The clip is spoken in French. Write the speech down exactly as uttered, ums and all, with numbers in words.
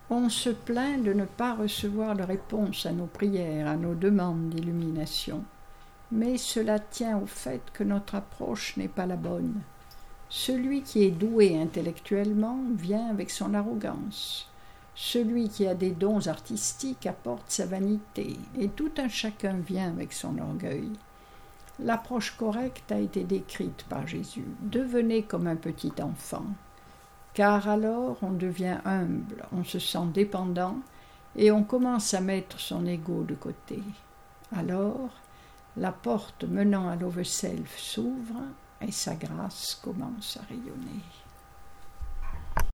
On se plaint de ne pas recevoir de réponse à nos prières, à nos demandes d'illumination. Mais cela tient au fait que notre approche n'est pas la bonne. Celui qui est doué intellectuellement vient avec son arrogance. Celui qui a des dons artistiques apporte sa vanité, et tout un chacun vient avec son orgueil. L'approche correcte a été décrite par Jésus. Devenez comme un petit enfant, car alors on devient humble, on se sent dépendant, et on commence à mettre son ego de côté. Alors, la porte menant à l'over-self s'ouvre, et sa grâce commence à rayonner.